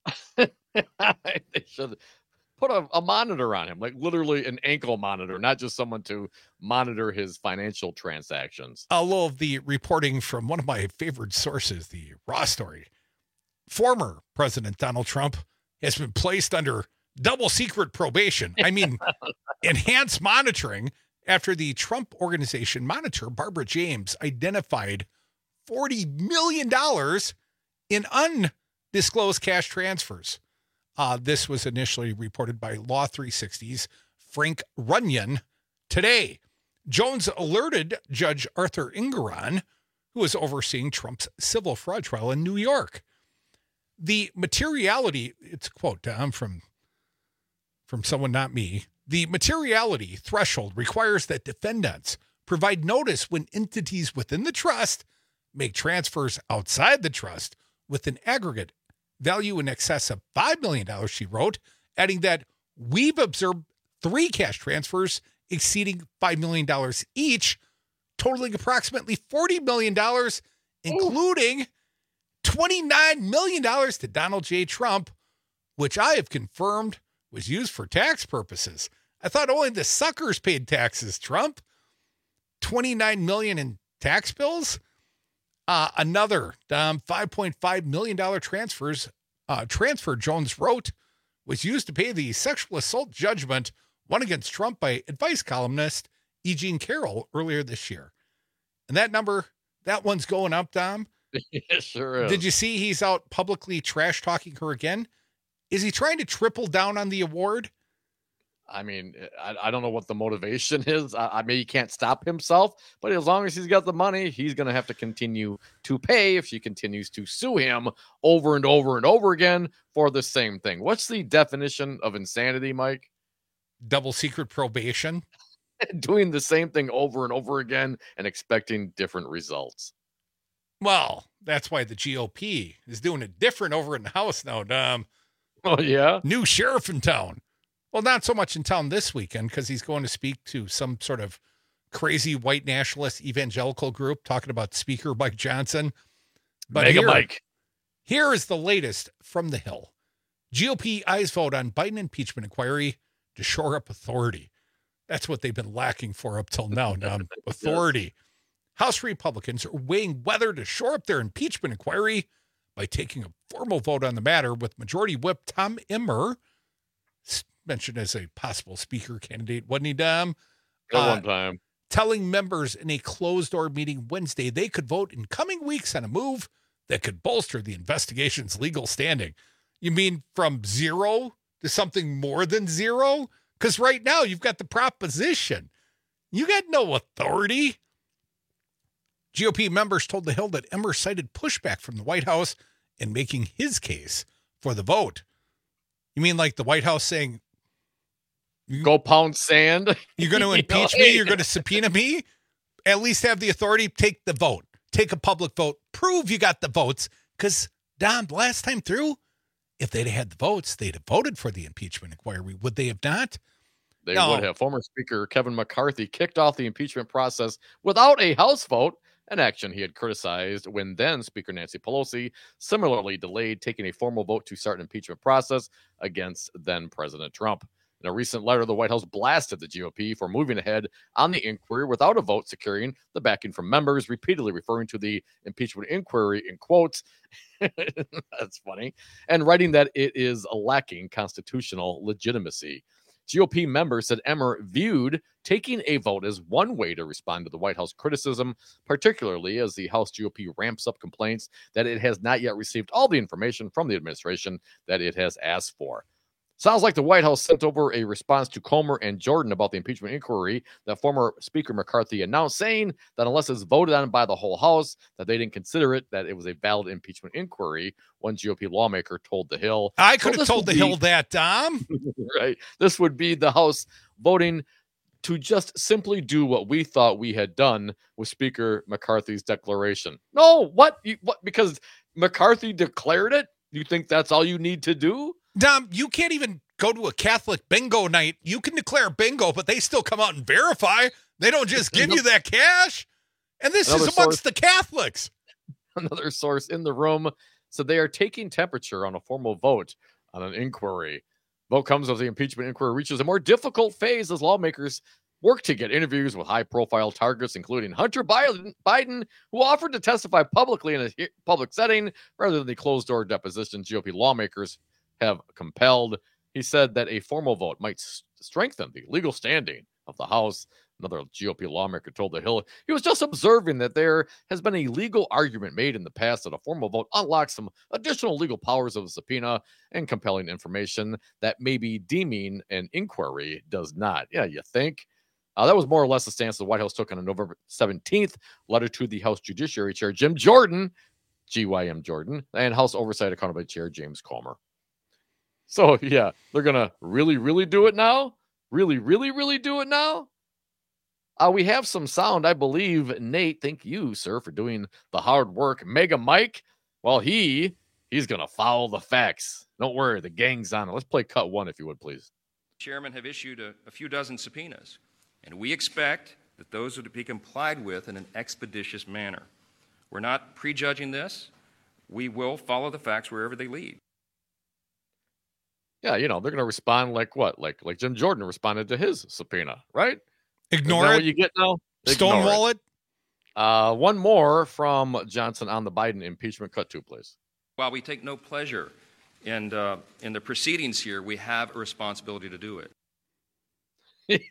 They should put a, a monitor on him, like literally an ankle monitor, not just someone to monitor his financial transactions. A little of the reporting from one of my favorite sources, the Raw Story. Former President Donald Trump has been placed under double secret probation. I mean, enhanced monitoring after the Trump Organization monitor, Barbara James, identified forty million dollars in undisclosed cash transfers. Uh, this was initially reported by Law three sixty's Frank Runyon today. Jones alerted Judge Arthur Engoron, who was overseeing Trump's civil fraud trial in New York. The materiality, it's a quote Tom, from, from someone, not me. The materiality threshold requires that defendants provide notice when entities within the trust make transfers outside the trust with an aggregate value in excess of five million dollars, she wrote, adding that we've observed three cash transfers exceeding five million dollars each, totaling approximately forty million dollars, including twenty-nine million dollars to Donald J. Trump, which I have confirmed was used for tax purposes. I thought only the suckers paid taxes, Trump. twenty-nine million dollars in tax bills? Uh, another um, five point five million dollars transfers, uh, transfer, Jones wrote, was used to pay the sexual assault judgment won against Trump by advice columnist E. Jean Carroll earlier this year. And that number, that one's going up, Dom. It sure is. Did you see he's out publicly trash talking her again? Is he trying to triple down on the award? I mean, I, I don't know what the motivation is. I, I mean, he can't stop himself, but as long as he's got the money, he's going to have to continue to pay if she continues to sue him over and over and over again for the same thing. What's the definition of insanity, Mike? Double secret probation. Doing the same thing over and over again and expecting different results. Well, that's why the G O P is doing it different over in the House now, Dom. Oh, yeah? New sheriff in town. Well, not so much in town this weekend because he's going to speak to some sort of crazy white nationalist evangelical group talking about Speaker Mike Johnson. But Mega here, Mike. Here is the latest from the Hill. G O P ayes vote on Biden impeachment inquiry to shore up authority. That's what they've been lacking for up till now. Now, authority. Yes. House Republicans are weighing whether to shore up their impeachment inquiry by taking a formal vote on the matter, with Majority Whip Tom Emmer mentioned as a possible speaker candidate, wasn't he, Dom? At uh, one time. Telling members in a closed-door meeting Wednesday they could vote in coming weeks on a move that could bolster the investigation's legal standing. You mean from zero to something more than zero? Because right now you've got the proposition. You got no authority. G O P members told The Hill that Emmer cited pushback from the White House in making his case for the vote. You mean like the White House saying, go pound sand? You're going to impeach me? You're going to subpoena me? At least have the authority. Take the vote. Take a public vote. Prove you got the votes. Because, Dom, last time through, if they'd had the votes, they'd have voted for the impeachment inquiry. Would they have not? They no. would have. Former Speaker Kevin McCarthy kicked off the impeachment process without a House vote, an action he had criticized when then Speaker Nancy Pelosi similarly delayed taking a formal vote to start an impeachment process against then President Trump. In a recent letter, the White House blasted the G O P for moving ahead on the inquiry without a vote securing the backing from members, repeatedly referring to the impeachment inquiry in quotes. That's funny. And writing that it is lacking constitutional legitimacy. G O P members said Emmer viewed taking a vote as one way to respond to the White House criticism, particularly as the House G O P ramps up complaints that it has not yet received all the information from the administration that it has asked for. Sounds like the White House sent over a response to Comer and Jordan about the impeachment inquiry that former Speaker McCarthy announced, saying that unless it's voted on by the whole House, that they didn't consider it, that it was a valid impeachment inquiry. One G O P lawmaker told The Hill. I could so have told The be, Hill that, Dom. Right. This would be the House voting to just simply do what we thought we had done with Speaker McCarthy's declaration. No, what? You, what? Because McCarthy declared it? You think that's all you need to do? Dom, you can't even go to a Catholic bingo night. You can declare bingo, but they still come out and verify. They don't just give you that cash. And this Another is amongst source, the Catholics. Another source in the room said they are taking temperature on a formal vote on an inquiry. Vote comes as the impeachment inquiry reaches a more difficult phase as lawmakers work to get interviews with high-profile targets, including Hunter Biden, who offered to testify publicly in a public setting rather than the closed-door deposition G O P lawmakers have compelled. He said that a formal vote might s- strengthen the legal standing of the House. Another G O P lawmaker told The Hill he was just observing that there has been a legal argument made in the past that a formal vote unlocks some additional legal powers of a subpoena and compelling information that maybe deeming an inquiry does not. Yeah, you think? Uh, that was more or less the stance the White House took on a November seventeenth letter to the House Judiciary Chair Jim Jordan, G Y M Jordan, and House Oversight Accountability Chair James Comer. So, yeah, they're going to really, really do it now? Really, really, really do it now? Uh, we have some sound, I believe. Nate, thank you, sir, for doing the hard work. Mega Mike, well, he, he's going to follow the facts. Don't worry, the gang's on it. Let's play cut one, if you would, please. Chairmen have issued a, a few dozen subpoenas, and we expect that those are to be complied with in an expeditious manner. We're not prejudging this. We will follow the facts wherever they lead. Yeah, you know, they're going to respond like what? Like like Jim Jordan responded to his subpoena, right? Ignore it. What you get now? Stonewall it. it. Uh, one more from Johnson on the Biden impeachment. Cut two, please. While we take no pleasure in, uh, in the proceedings here, we have a responsibility to do it.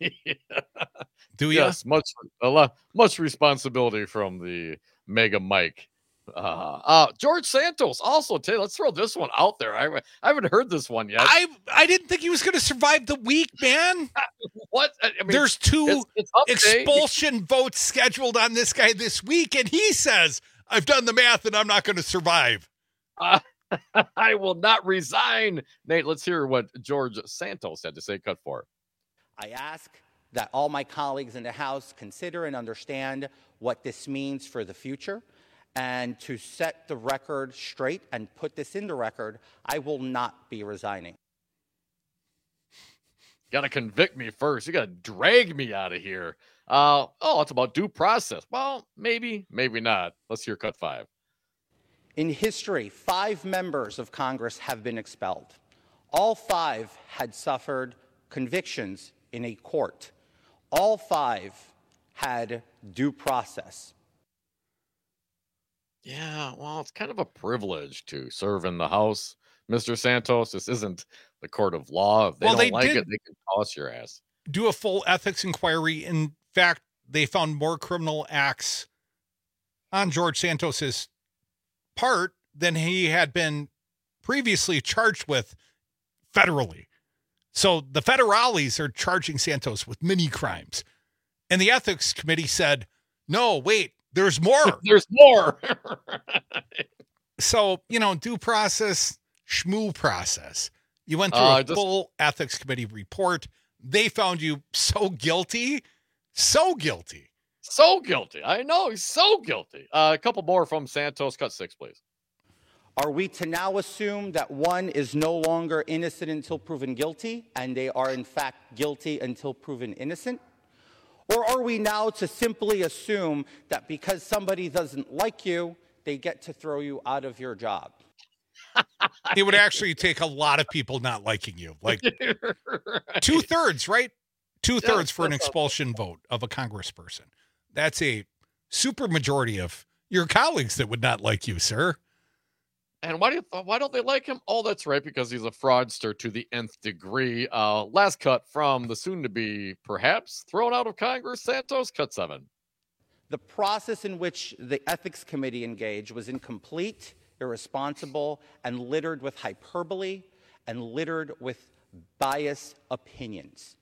Do we? Yes, much, a lot, much responsibility from the Mega Mike. Uh, uh, George Santos also. T- let's throw this one out there. I, I haven't heard this one yet. I I didn't think he was going to survive the week, man. What? I mean, There's two it's, it's expulsion votes scheduled on this guy this week, and he says, "I've done the math, and I'm not going to survive." Uh, I will not resign. Nate, let's hear what George Santos had to say. Cut four. I ask that all my colleagues in the House consider and understand what this means for the future, And to set the record straight and put this in the record, I will not be resigning. Got to convict me first. You got to drag me out of here. Uh, oh, it's about due process. Well, maybe, maybe not. Let's hear cut five. In history, five members of Congress have been expelled. All five had suffered convictions in a court. All five had due process. Yeah, well, it's kind of a privilege to serve in the House, Mister Santos. This isn't the court of law. If they well, don't they like did it, they can toss your ass. Do a full ethics inquiry. In fact, they found more criminal acts on George Santos's part than he had been previously charged with federally. So the federales are charging Santos with many crimes. And the ethics committee said, no, wait, there's more. There's more. So, you know, due process, schmoo process. You went through Uh, a just- full ethics committee report. They found you so guilty, so guilty. So guilty. I know, he's so guilty. Uh, a couple more from Santos. Cut six, please. Are we to now assume that one is no longer innocent until proven guilty, and they are in fact guilty until proven innocent? Or are we now to simply assume that because somebody doesn't like you, they get to throw you out of your job? It would actually take a lot of people not liking you. Like Right. two thirds, right? Two thirds Yeah, for an that's expulsion vote of a congressperson. That's a super majority of your colleagues that would not like you, sir. And why do you, why don't they like him? Oh, that's right, because he's a fraudster to the nth degree. Uh, last cut from the soon-to-be perhaps thrown out of Congress, Santos. Cut seven. The process in which the Ethics Committee engaged was incomplete, irresponsible, and littered with hyperbole and littered with biased opinions.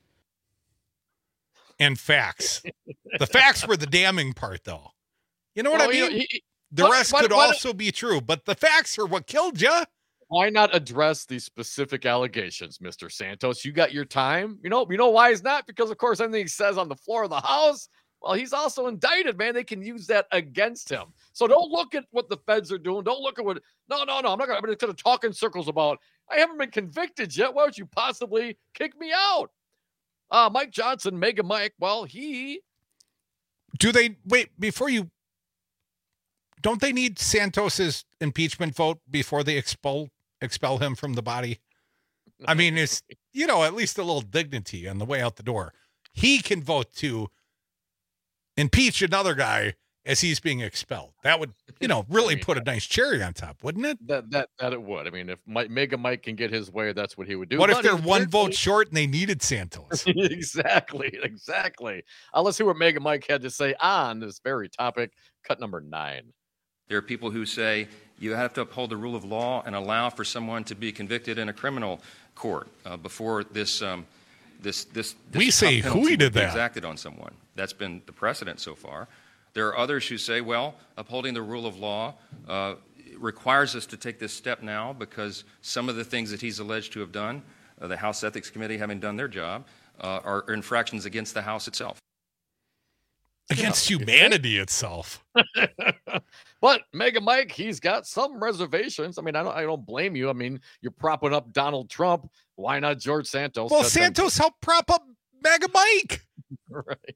And facts. The facts were the damning part, though. You know what Well, I you know, mean? he- the what- rest what- could what- also be true, but the facts are what killed you. Why not address these specific allegations, Mister Santos? You got your time. You know, you know why he's not? Because, of course, anything he says on the floor of the House, well, he's also indicted, man. They can use that against him. So don't look at what the feds are doing. Don't look at what. No, no, no. I'm not going to going to talk in circles about. I haven't been convicted yet. Why would you possibly kick me out? Uh, Mike Johnson, Mega Mike. Well, he. Do they wait before you? Don't they need Santos's impeachment vote before they expel expel him from the body? I mean, it's, you know, at least a little dignity on the way out the door. He can vote to impeach another guy as he's being expelled. That would, you know, really put a nice cherry on top, wouldn't it? That that that it would. I mean, if Mike, Mega Mike can get his way, that's what he would do. What if But they're he's one apparently- vote short and they needed Santos? exactly, exactly. Uh, let's see what Mega Mike had to say on this very topic. Cut number nine. There are people who say you have to uphold the rule of law and allow for someone to be convicted in a criminal court uh, before this, um, this, this, this. We tough say penalty who would did be that. exacted on someone. That's been the precedent so far. There are others who say, well, upholding the rule of law uh, requires us to take this step now because some of the things that he's alleged to have done, uh, the House Ethics Committee having done their job, uh, are infractions against the House itself. Against humanity itself. But Mega Mike, he's got some reservations. I mean, I don't, I don't blame you. I mean, you're propping up Donald Trump. Why not George Santos? Well, Cut ten. Santos helped prop up Mega Mike. Right.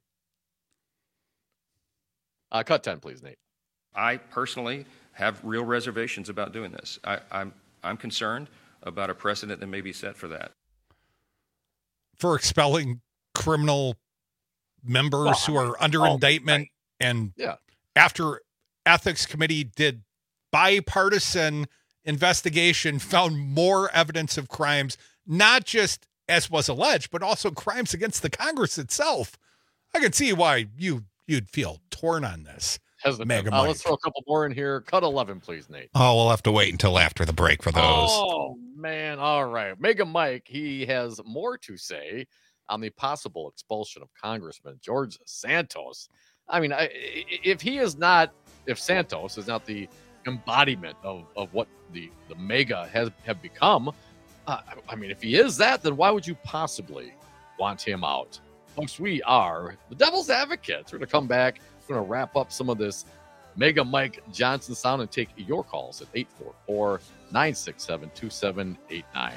Uh, cut ten, please, Nate. I personally have real reservations about doing this. I, I'm, I'm concerned about a precedent that may be set for that. For expelling criminal members Well, who are under oh, indictment. right. And Yeah. after ethics committee did bipartisan investigation, found more evidence of crimes, not just as was alleged, but also crimes against the Congress itself. I can see why you, you'd feel torn on this. Hesitant. Mega Uh, Mike. let's throw a couple more in here. Cut eleven, please, Nate. Oh, we'll have to wait until after the break for those. Oh, man. All right. Mega Mike, he has more to say on the possible expulsion of Congressman George Santos. I mean, I, if he is not, if Santos is not the embodiment of, of what the, the mega has have become, uh, I mean, if he is that, then why would you possibly want him out? Folks, we are the devil's advocates. We're going to come back. We're going to wrap up some of this Mega Mike Johnson Sound and take your calls at eight four four, nine six seven, two seven eight nine.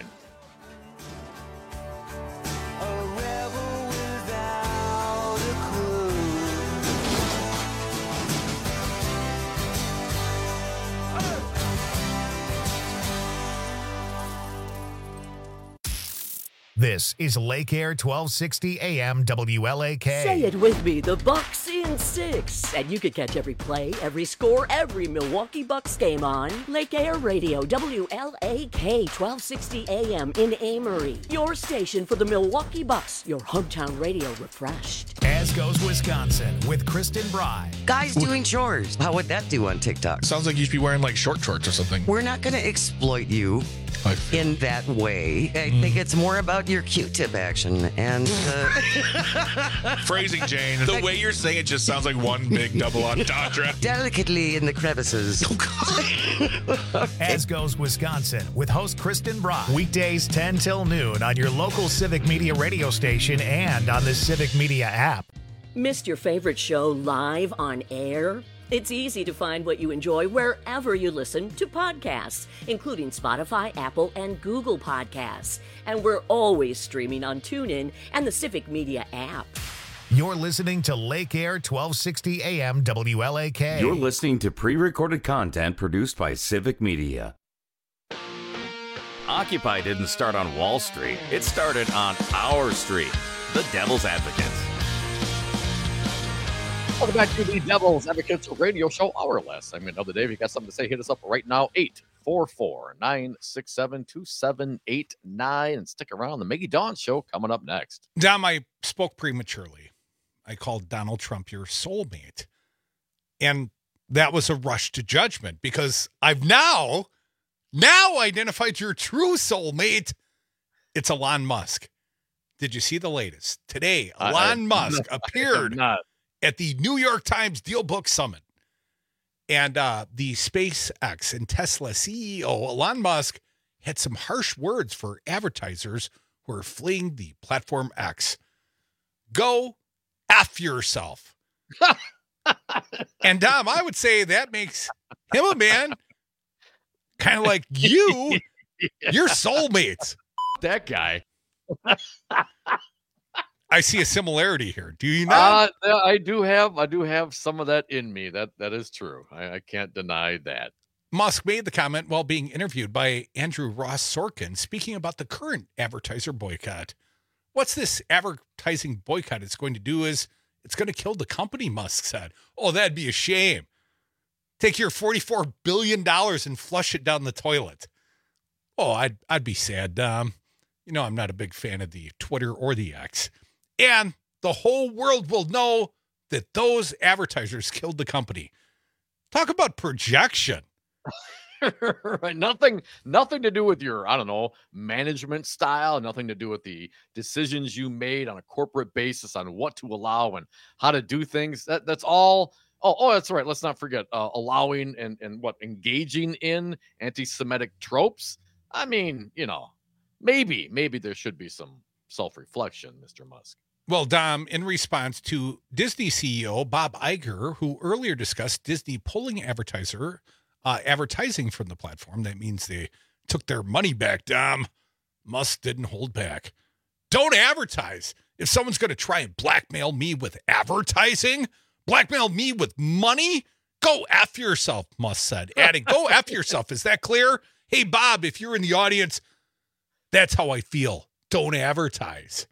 This is Lake Air twelve sixty A M W L A K. Say it with me, the Bucks in six. And you can catch every play, every score, every Milwaukee Bucks game on Lake Air Radio, W L A K, twelve sixty A M in Amory. Your station for the Milwaukee Bucks, your hometown radio refreshed. As goes Wisconsin with Kristen Bry. Guys doing chores. How would that do on TikTok? Sounds like you should be wearing like short shorts or something. We're not going to exploit you in that way. I Mm. think it's more about your Q-tip action and uh, Phrasing, Jane. The way you're saying it just sounds like one big double entendre. delicately in the crevices. As goes Wisconsin with host Kristen Bry. Weekdays ten till noon on your local Civic Media radio station and on the Civic Media app. Missed your favorite show live on air? It's easy to find what you enjoy wherever you listen to podcasts, including Spotify, Apple, and Google Podcasts. And we're always streaming on TuneIn and the Civic Media app. You're listening to Lake Air twelve sixty A M W L A K. You're listening to pre-recorded content produced by Civic Media. Occupy didn't start on Wall Street. It started on our street, the Devil's Advocates. Welcome back to the Devil's Advocates radio show, hour less. I'm another day. If you got something to say, hit us up right now, eight four four, nine six seven, two seven eight nine. And stick around. The Maggie Dawn show coming up next. Dom, I spoke prematurely. I called Donald Trump your soulmate. And that was a rush to judgment because I've now, now identified your true soulmate. It's Elon Musk. Did you see the latest? Today, Elon I, I, Musk I, appeared not. at the New York Times Deal Book Summit. And uh, the SpaceX and Tesla C E O, Elon Musk, had some harsh words for advertisers who are fleeing the platform X. Go F yourself. And Dom, I would say that makes him a man kind of like you, your soulmates. That guy. I see a similarity here. Do you not? Uh, I do have, I do have some of that in me. That that is true. I, I can't deny that. Musk made the comment while being interviewed by Andrew Ross Sorkin, speaking about the current advertiser boycott. What's this advertising boycott it's going to do is it's going to kill the company, Musk said. Oh, that'd be a shame. Take your forty-four billion dollars and flush it down the toilet. Oh, I'd, I'd be sad. Um, you know, I'm not a big fan of the Twitter or the X. And the whole world will know that those advertisers killed the company. Talk about projection. Right. Nothing, nothing to do with your, I don't know, management style, nothing to do with the decisions you made on a corporate basis on what to allow and how to do things. That that's all. Oh, oh, that's right. Let's not forget uh, allowing and, and what engaging in anti-Semitic tropes. I mean, you know, maybe, maybe there should be some self-reflection, Mister Musk. Well, Dom, in response to Disney C E O Bob Iger, who earlier discussed Disney pulling advertiser uh, advertising from the platform, that means they took their money back, Dom. Musk didn't hold back. Don't advertise. If someone's going to try and blackmail me with advertising, blackmail me with money, go F yourself, Musk said, adding, go F yourself. Is that clear? Hey, Bob, if you're in the audience, that's how I feel. Don't advertise.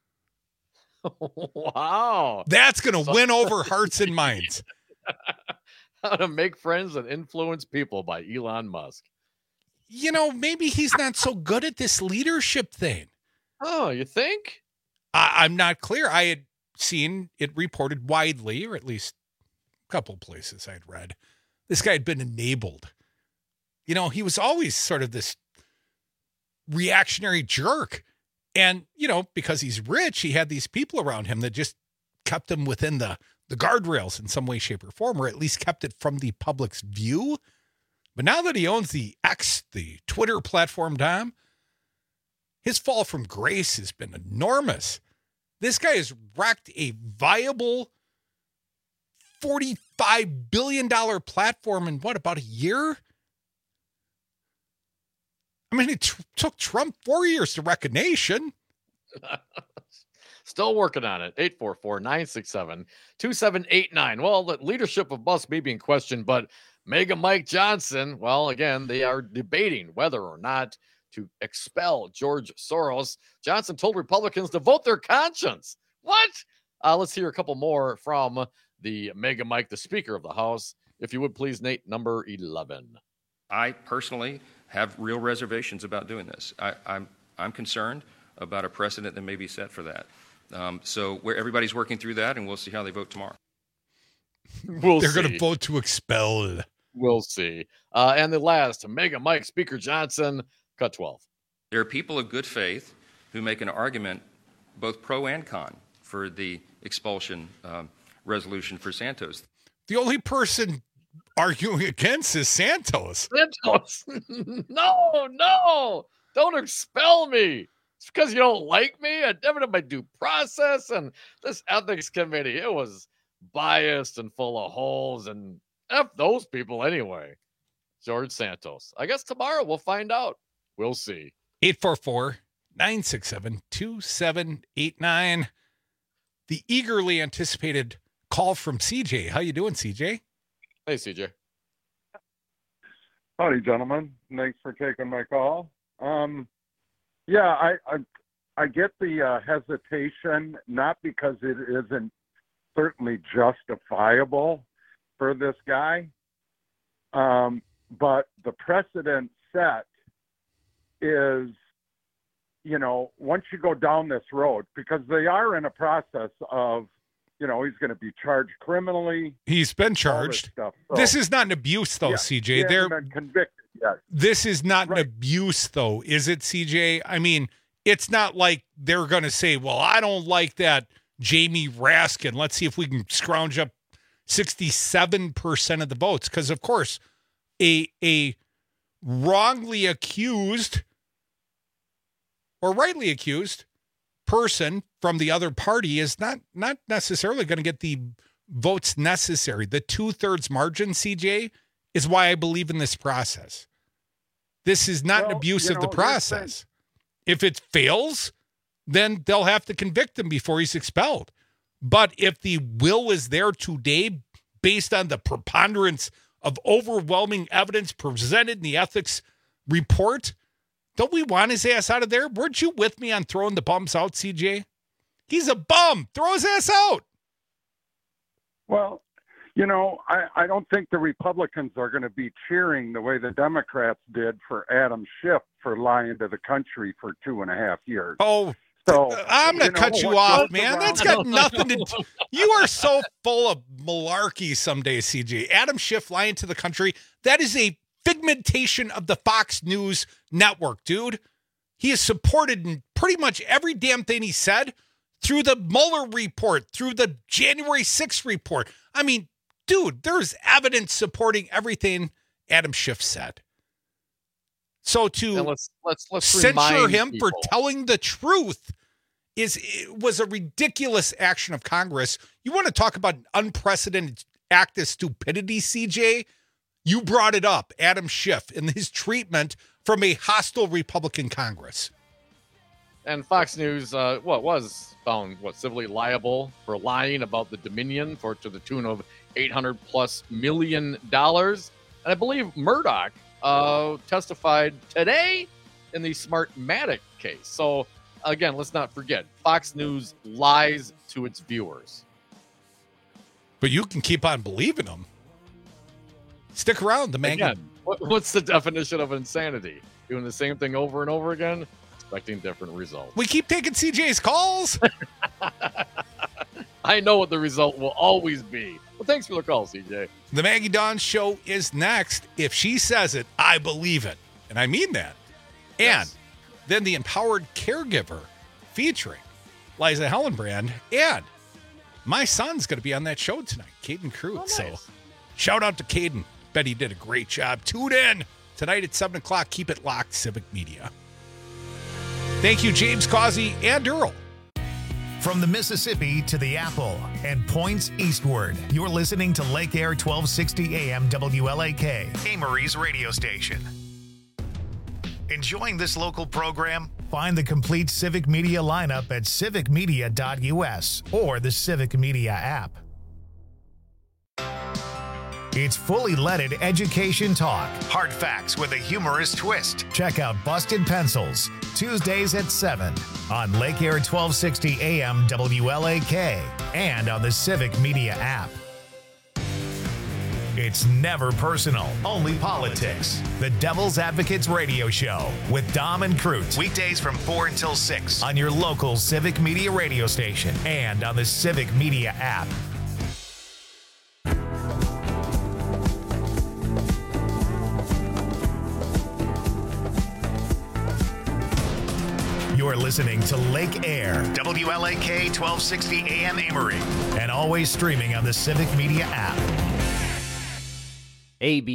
Wow. That's going to win over hearts and minds. How to Make Friends and Influence People by Elon Musk. You know, maybe he's not so good at this leadership thing. Oh, you think? I, I'm not clear. I had seen it reported widely, or at least a couple places I'd read. This guy had been enabled. You know, he was always sort of this reactionary jerk. And, you know, because he's rich, he had these people around him that just kept him within the, the guardrails in some way, shape, or form, or at least kept it from the public's view. But now that he owns the X, the Twitter platform, Dom, his fall from grace has been enormous. This guy has wrecked a viable forty-five billion dollars platform in what, about a year? I mean, it t- took Trump four years to wreck a nation. Still working on it. eight four four, nine six seven, two seven eight nine. Well, the leadership of Musk may be in question, but Mega Mike Johnson, well, again, they are debating whether or not to expel George Soros. Johnson told Republicans to vote their conscience. What? Uh, let's hear a couple more from the Mega Mike, the Speaker of the House. If you would please, Nate, number eleven. I personally have real reservations about doing this. I, I'm I'm concerned about a precedent that may be set for that. Um, so where everybody's working through that, and we'll see how they vote tomorrow. We'll They're see. going to vote to expel. We'll see. Uh, and the last, Mega Mike, Speaker Johnson, cut twelve. There are people of good faith who make an argument, both pro and con, for the expulsion um, resolution for Santos. The only person arguing against is Santos. Santos. no, no, don't expel me. It's because you don't like me. I never did my due process, and this ethics committee, it was biased and full of holes, and F those people anyway. George Santos. I guess tomorrow we'll find out. We'll see. eight four four, nine six seven, two seven eight nine. The eagerly anticipated call from C J. How you doing, C J? Hey, C J. Howdy, gentlemen. Thanks for taking my call. Um, yeah, I, I I get the uh, hesitation, not because it isn't certainly justifiable for this guy, um, but the precedent set is, you know, once you go down this road, because they are in a process of, you know, he's going to be charged criminally. He's been charged. This, so, this is not an abuse, though, yeah, C J. He hasn't They're been convicted yet. This is not right. an abuse, though, is it, C J? I mean, it's not like they're going to say, well, I don't like that Jamie Raskin. Let's see if we can scrounge up sixty-seven percent of the votes. Because, of course, a a wrongly accused or rightly accused person from the other party is not not necessarily going to get the votes necessary. The two-thirds margin, C J, is why I believe in this process. This is not well, an abuse you of know, the process. If it fails, then they'll have to convict him before he's expelled. But if the will is there today, based on the preponderance of overwhelming evidence presented in the ethics report, don't we want his ass out of there? Weren't you with me on throwing the bums out, C J? He's a bum. Throw his ass out. Well, you know, I, I don't think the Republicans are going to be cheering the way the Democrats did for Adam Schiff for lying to the country for two and a half years. Oh, so I'm going to cut you off, man. around- That's got nothing to do. You are so full of malarkey some days, C J. Adam Schiff lying to the country. That is a figmentation of the Fox News network, dude. He is supported in pretty much every damn thing he said through the Mueller report, through the January sixth report. I mean, dude, there's evidence supporting everything Adam Schiff said. So to let's, let's, let's censure him people. for telling the truth is it was a ridiculous action of Congress. You want to talk about an unprecedented act of stupidity, C J? You brought it up, Adam Schiff, and his treatment from a hostile Republican Congress. And Fox News, uh, what was found, what, civilly liable for lying about the Dominion for to the tune of eight hundred plus million dollars. And I believe Murdoch uh, testified today in the Smartmatic case. So again, let's not forget, Fox News lies to its viewers. But you can keep on believing them. Stick around, the man. Again, what, what's the definition of insanity? Doing the same thing over and over again, expecting different results. We keep taking C J's calls. I know what the result will always be. Well, thanks for the call, C J. The Maggie Dawn Show is next. If she says it, I believe it. And I mean that. And yes. Then the Empowered Caregiver featuring Liza Hellenbrand. And my son's going to be on that show tonight, Caden Cruz. Oh, nice. So shout out to Caden. Bet he did a great job. Tune in tonight at seven o'clock. Keep it locked, Civic Media. Thank you, James Causey and Earl. From From the Mississippi to the Apple and points eastward, you're listening to Lake Air twelve sixty A M W L A K, Amory's radio station. Enjoying this local program? Find the complete Civic Media lineup at civic media dot U S or the Civic Media app. It's fully leaded education talk. Hard facts with a humorous twist. Check out Busted Pencils, Tuesdays at seven on Lake Air twelve sixty A M W L A K and on the Civic Media app. It's never personal, only politics. The Devil's Advocates Radio Show with Dom and Cruz. Weekdays from four until six on your local Civic Media radio station and on the Civic Media app. You're listening to Lake Air, W L A K twelve sixty A M Amory, and always streaming on the Civic Media app. A B